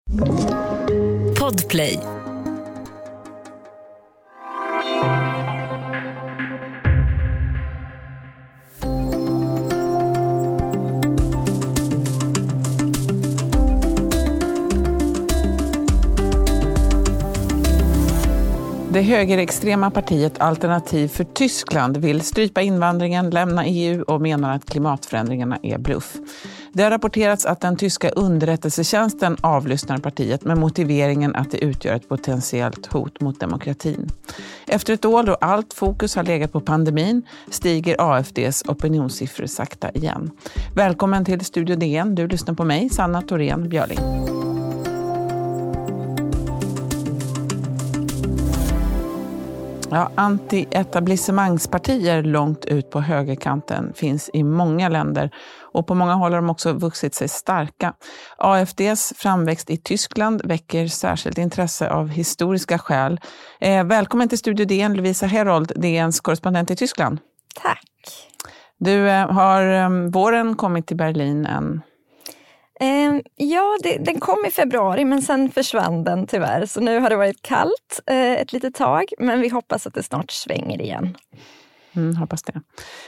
Podplay. Det högerextrema partiet Alternativ för Tyskland vill strypa invandringen, lämna EU och menar att klimatförändringarna är bluff. Det har rapporterats att den tyska underrättelsetjänsten avlyssnar partiet med motiveringen att det utgör ett potentiellt hot mot demokratin. Efter ett år då allt fokus har legat på pandemin stiger AFDs opinionssiffror sakta igen. Välkommen till Studio DN. Du lyssnar på mig, Sanna Thorén Björling. Ja, anti-etablissemangspartier långt ut på högerkanten finns i många länder och på många håll har de också vuxit sig starka. AFDs framväxt i Tyskland väcker särskilt intresse av historiska skäl. Välkommen till Studio DN, Lovisa Herold, DNs korrespondent i Tyskland. Tack. Du har våren kommit till Berlin än? Ja, den kom i februari men sen försvann den tyvärr. Så nu har det varit kallt ett litet tag, men vi hoppas att det snart svänger igen. Hoppas det.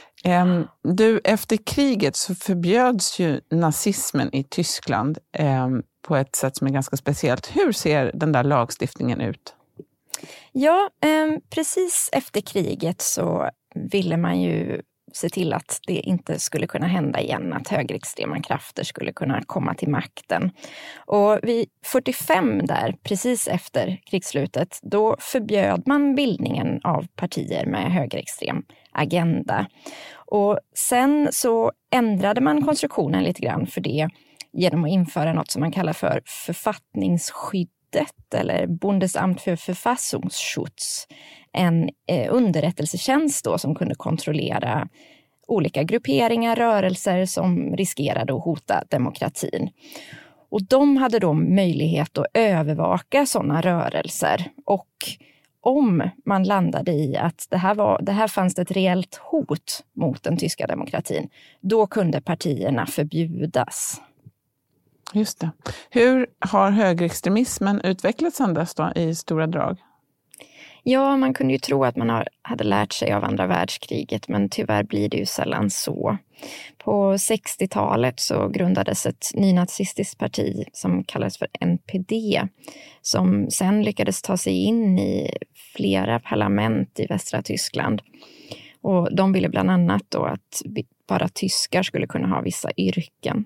Du, efter kriget så förbjöds ju nazismen i Tyskland på ett sätt som är ganska speciellt. Hur ser den där lagstiftningen ut? Ja, precis efter kriget så ville man ju se till att det inte skulle kunna hända igen, att högerextrema krafter skulle kunna komma till makten. Och vid 45 där, precis efter krigsslutet, då förbjöd man bildningen av partier med högerextrem agenda. Och sen så ändrade man konstruktionen lite grann för det genom att införa något som man kallar för författningsskyddet eller Bundesamt för Verfassungsschutz, en underrättelsetjänst då som kunde kontrollera olika grupperingar, rörelser som riskerade att hota demokratin. Och de hade då möjlighet att övervaka sådana rörelser, och om man landade i att det här fanns ett reellt hot mot den tyska demokratin, då kunde partierna förbjudas. Just det. Hur har högerextremismen utvecklats sedan dess då, i stora drag? Ja, man kunde ju tro att man hade lärt sig av andra världskriget, men tyvärr blir det ju sällan så. På 60-talet så grundades ett nynazistiskt parti som kallades för NPD, som sen lyckades ta sig in i flera parlament i västra Tyskland. Och de ville bland annat då att bara tyskar skulle kunna ha vissa yrken.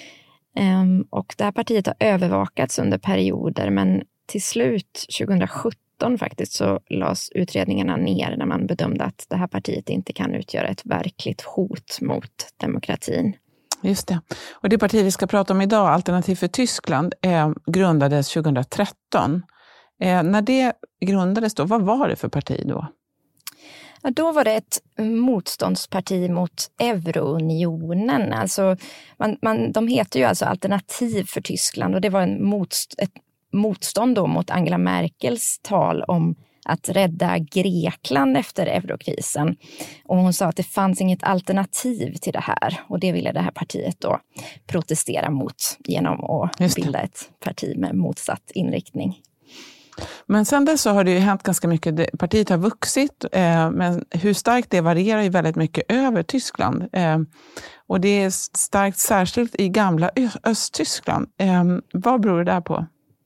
Och det här partiet har övervakats under perioder, men till slut 2017 faktiskt så lades utredningarna ner när man bedömde att det här partiet inte kan utgöra ett verkligt hot mot demokratin. Just det. Och det parti vi ska prata om idag, Alternativ för Tyskland, grundades 2013. När det grundades då, vad var det för parti då? Ja, då var det ett motståndsparti mot Eurounionen. Alltså, de heter ju alltså Alternativ för Tyskland, och det var ett motstånd då mot Angela Merkels tal om att rädda Grekland efter eurokrisen. Och hon sa att det fanns inget alternativ till det här, och det ville det här partiet då protestera mot genom att bilda ett parti med motsatt inriktning. Men sen dess så har det ju hänt ganska mycket. Partiet har vuxit, men hur starkt det varierar ju väldigt mycket över Tyskland. Och det är starkt särskilt i gamla Östtyskland. Vad beror det där på?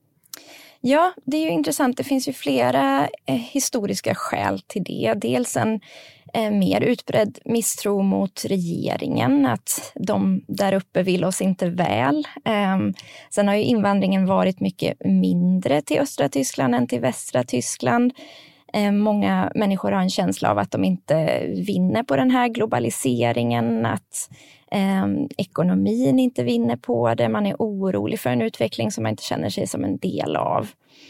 Ja, det är ju intressant. Det finns ju flera historiska skäl till det. Dels en mer utbredd misstro mot regeringen, att de där uppe vill oss inte väl. Sen har ju invandringen varit mycket mindre till östra Tyskland än till västra Tyskland. Många människor har en känsla av att de inte vinner på den här globaliseringen, att ekonomin inte vinner på det. Man är orolig för en utveckling som man inte känner sig som en del av.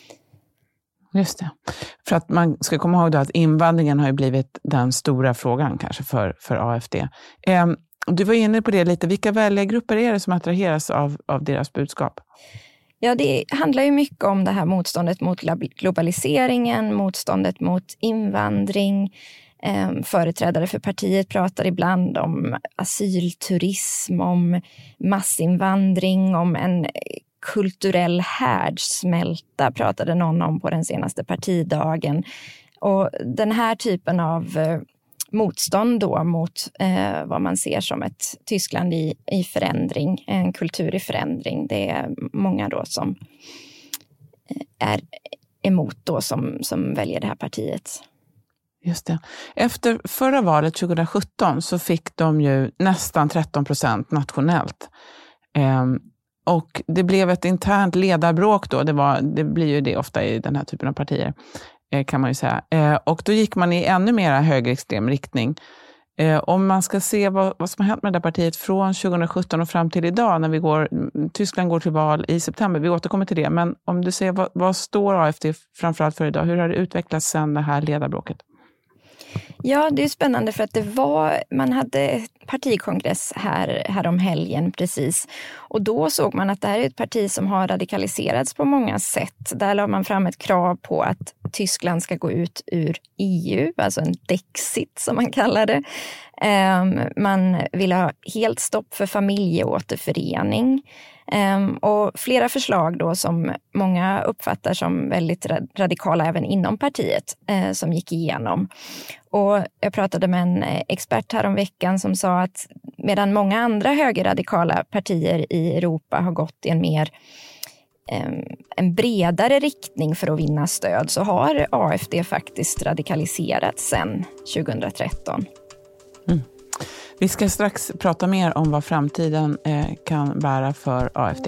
Just det. För att man ska komma ihåg då att invandringen har ju blivit den stora frågan kanske för AFD. Du var inne på det lite. Vilka väljargrupper är det som attraheras av deras budskap? Ja, det handlar ju mycket om det här motståndet mot globaliseringen, motståndet mot invandring. Företrädare för partiet pratar ibland om asylturism, om massinvandring, om en kulturell härdsmälta pratade någon om på den senaste partidagen. Och den här typen av motstånd då mot vad man ser som ett Tyskland i förändring, en kultur i förändring. Det är många då som är emot då som väljer det här partiet. Just det. Efter förra valet 2017 så fick de ju nästan 13% nationellt. Och det blev ett internt ledarbråk då. Det blir ju det ofta i den här typen av partier, kan man ju säga. Och då gick man i ännu mer högerextrem riktning. Om man ska se vad som har hänt med det partiet från 2017 och fram till idag när Tyskland går till val i september, vi återkommer till det, men om du ser vad står AfD framförallt för idag, hur har det utvecklats sedan det här ledarbråket? Ja, det är spännande för att man hade partikongress här om helgen precis. Och då såg man att det här är ett parti som har radikaliserats på många sätt. Där la man fram ett krav på att Tyskland ska gå ut ur EU, alltså en Dexit som man kallar det. Man vill ha helt stopp för familjeåterförening. Och flera förslag då som många uppfattar som väldigt radikala även inom partiet som gick igenom. Och jag pratade med en expert här om veckan som sa att medan många andra högerradikala partier i Europa har gått i en bredare riktning för att vinna stöd, så har AfD faktiskt radikaliserats sedan 2013. Vi ska strax prata mer om vad framtiden kan bära för AfD.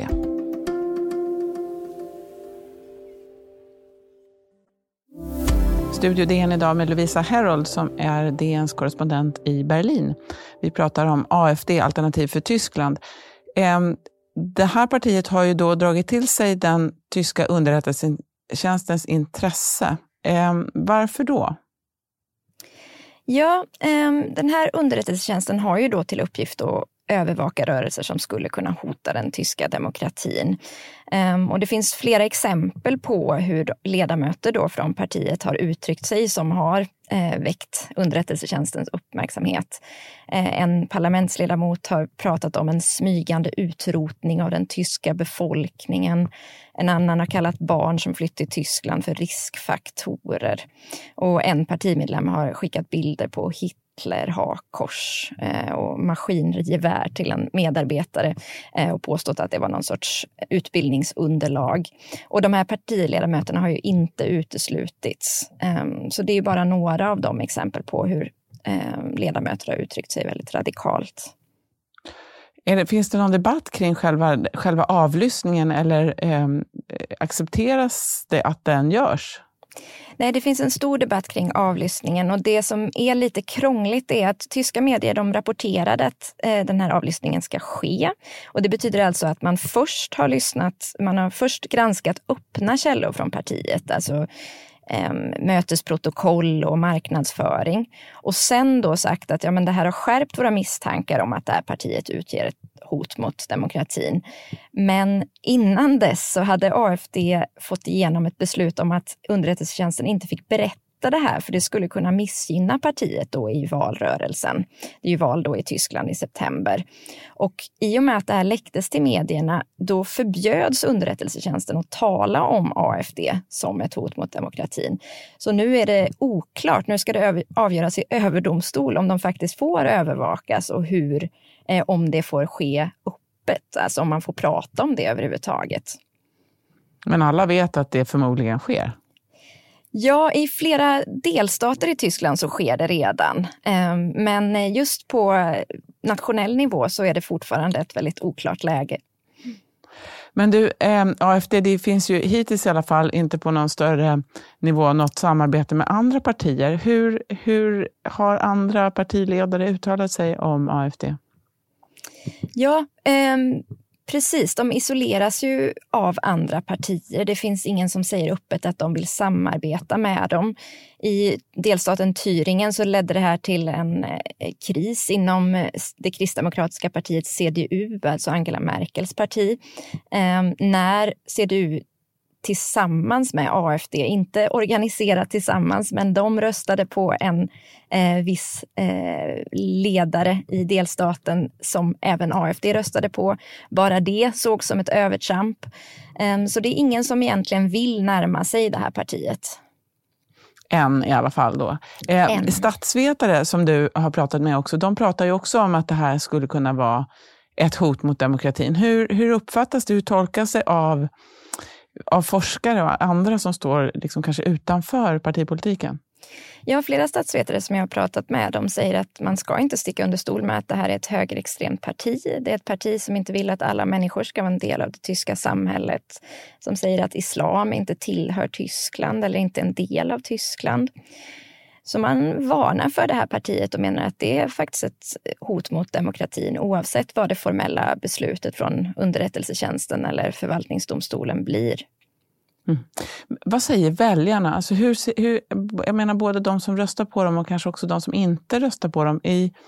Studio DN idag med Lovisa Herold som är DNs korrespondent i Berlin. Vi pratar om AfD, Alternativ för Tyskland. Det här partiet har ju då dragit till sig den tyska underrättelsetjänstens intresse. Varför då? Ja, den här underrättelsetjänsten har ju då till uppgift att övervaka rörelser som skulle kunna hota den tyska demokratin. Och det finns flera exempel på hur ledamöter då från partiet har uttryckt sig som har väckt underrättelsetjänstens uppmärksamhet. En parlamentsledamot har pratat om en smygande utrotning av den tyska befolkningen. En annan har kallat barn som flytt till Tyskland för riskfaktorer. Och en partimedlem har skickat bilder på Hitler, hakkors och maskinrigevär till en medarbetare och påstått att det var någon sorts utbildningsunderlag. Och de här partiledamöterna har ju inte uteslutits. Så det är bara några av de exempel på hur ledamöter har uttryckt sig väldigt radikalt. Finns det någon debatt kring själva avlyssningen eller accepteras det att den görs? Nej, det finns en stor debatt kring avlyssningen, och det som är lite krångligt är att tyska medier de rapporterade att den här avlyssningen ska ske. Och det betyder alltså att man först har först granskat öppna källor från partiet, alltså mötesprotokoll och marknadsföring. Och sen då sagt att det här har skärpt våra misstankar om att det här partiet utgör ett hot mot demokratin. Men innan dess så hade AfD fått igenom ett beslut om att underrättelsetjänsten inte fick berätta det här, för det skulle kunna missgynna partiet då i valrörelsen. Det är ju val då i Tyskland i september. Och i och med att det här läcktes till medierna, då förbjöds underrättelsetjänsten att tala om AfD som ett hot mot demokratin. Så nu är det oklart, nu ska det avgöras i överdomstol om de faktiskt får övervakas och hur, om det får ske öppet, alltså om man får prata om det överhuvudtaget. Men alla vet att det förmodligen sker. Ja, i flera delstater i Tyskland så sker det redan. Men just på nationell nivå så är det fortfarande ett väldigt oklart läge. Men du, AfD, det finns ju hittills i alla fall inte på någon större nivå något samarbete med andra partier. Hur har andra partiledare uttalat sig om AfD? Ja, precis. De isoleras ju av andra partier. Det finns ingen som säger öppet att de vill samarbeta med dem. I delstaten Thüringen så ledde det här till en kris inom det kristdemokratiska partiet CDU, alltså Angela Merkels parti. När CDU tillsammans med AfD, inte organiserat tillsammans, men de röstade på en viss ledare i delstaten som även AfD röstade på. Bara det såg som ett övertramp. Så det är ingen som egentligen vill närma sig det här partiet. Än i alla fall då. Statsvetare som du har pratat med också, de pratar ju också om att det här skulle kunna vara ett hot mot demokratin. Hur uppfattas det, hur tolkas det av forskare och andra som står liksom kanske utanför partipolitiken? Ja, flera statsvetare som jag har pratat med, de säger att man ska inte sticka under stol med att det här är ett högerextremt parti. Det är ett parti som inte vill att alla människor ska vara en del av det tyska samhället. Som säger att islam inte tillhör Tyskland eller inte en del av Tyskland. Så man varnar för det här partiet och menar att det är faktiskt ett hot mot demokratin oavsett vad det formella beslutet från underrättelsetjänsten eller förvaltningsdomstolen blir. Vad säger väljarna? Alltså jag menar både de som röstar på dem och kanske också de som inte röstar på dem.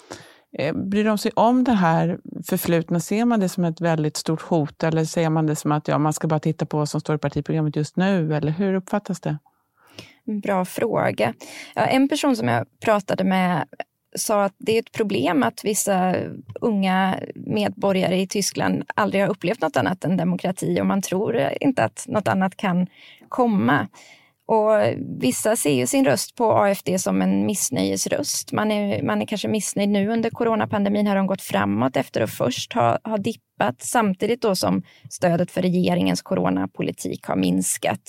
Bryr de sig om det här förflutna? Ser man det som ett väldigt stort hot eller ser man det som att man ska bara titta på vad som står i partiprogrammet just nu? Eller hur uppfattas det? Bra fråga. Ja, en person som jag pratade med sa att det är ett problem att vissa unga medborgare i Tyskland aldrig har upplevt något annat än demokrati och man tror inte att något annat kan komma. Och vissa ser ju sin röst på AfD som en missnöjesröst. Man är kanske missnöjd nu under coronapandemin, har de gått framåt efter att först ha dippat samtidigt då som stödet för regeringens coronapolitik har minskat.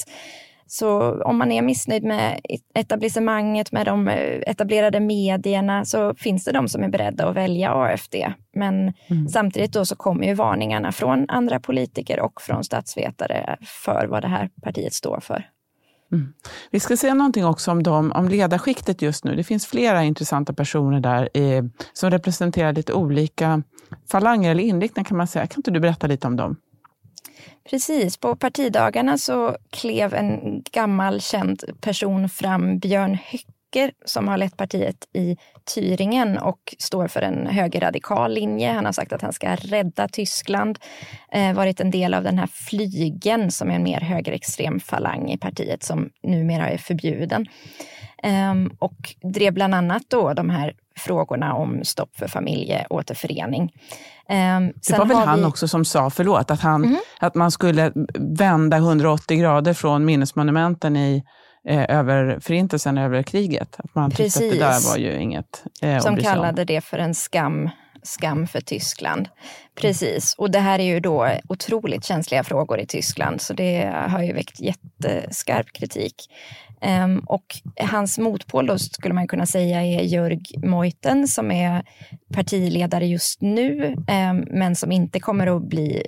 Så om man är missnöjd med etablissemanget, med de etablerade medierna, så finns det de som är beredda att välja AfD. Men samtidigt då så kommer ju varningarna från andra politiker och från statsvetare för vad det här partiet står för. Vi ska säga någonting också om ledarskiktet just nu. Det finns flera intressanta personer där som representerar lite olika falanger eller inriktningar kan man säga. Kan inte du berätta lite om dem? Precis, på partidagarna så klev en gammal känd person fram, Björn Höcke, som har lett partiet i Thüringen och står för en högerradikal linje. Han har sagt att han ska rädda Tyskland, varit en del av den här Flygen som är en mer högerextrem falang i partiet som numera är förbjuden. Och drev bland annat då de här frågorna om stopp för familjeåterförening. Det var väl han också som sa, att man skulle vända 180 grader från minnesmonumenten över förintelsen, över kriget. Att man tyckte att det där var ju inget som kallade det för en skam för Tyskland. Precis, och det här är ju då otroligt känsliga frågor i Tyskland, så det har ju väckt jätteskarp kritik. Och hans motpol då skulle man kunna säga är Jörg Meuthen som är partiledare just nu men som inte kommer att bli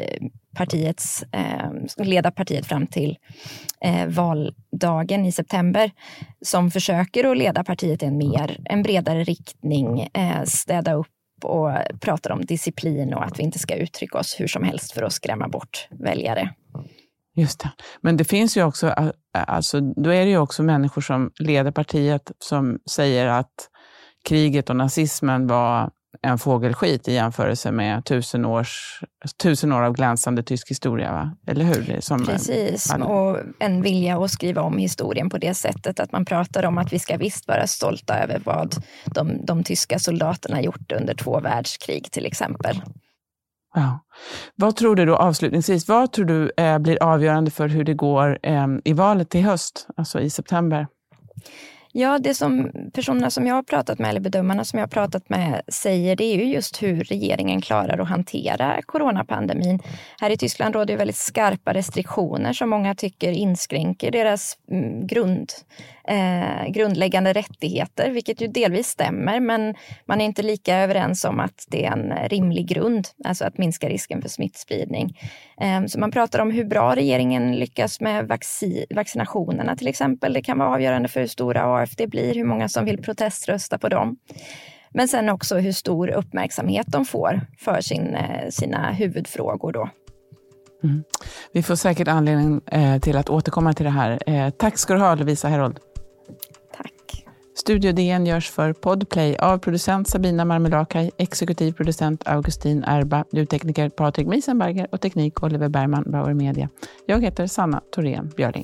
leda partiet fram till valdagen i september, som försöker att leda partiet i en bredare riktning, städa upp och pratar om disciplin och att vi inte ska uttrycka oss hur som helst för att skrämma bort väljare. Just det. Men det finns ju också, då är det ju också människor som leder partiet som säger att kriget och nazismen var en fågelskit i jämförelse med 1000 år av glänsande tysk historia, va? Eller hur? Precis, och en vilja att skriva om historien på det sättet att man pratar om att vi ska visst vara stolta över vad de tyska soldaterna gjort under 2 världskrig till exempel. Ja. Vad tror du då avslutningsvis, blir avgörande för hur det går i valet till höst, alltså i september? Ja, det som personerna som jag har pratat med, eller bedömarna som jag har pratat med, säger, det är ju just hur regeringen klarar att hantera coronapandemin. Här i Tyskland råder ju väldigt skarpa restriktioner som många tycker inskränker deras grundläggande rättigheter, vilket ju delvis stämmer, men man är inte lika överens om att det är en rimlig grund, alltså att minska risken för smittspridning. Så man pratar om hur bra regeringen lyckas med vaccinationerna till exempel. Det kan vara avgörande för hur stora AfD blir, hur många som vill proteströsta på dem. Men sen också hur stor uppmärksamhet de får för sina huvudfrågor då. Vi får säkert anledning till att återkomma till det här. Tack ska du ha, Lovisa Herold. Tack. Studio DN görs för Podplay av producent Sabina Marmelakai, exekutiv producent Augustin Erba, ljudtekniker Patrik Miesenberger och teknik Oliver Bergman, Bauer Media. Jag heter Sanna Thorén Björling.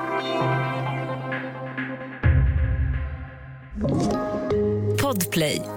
Podplay.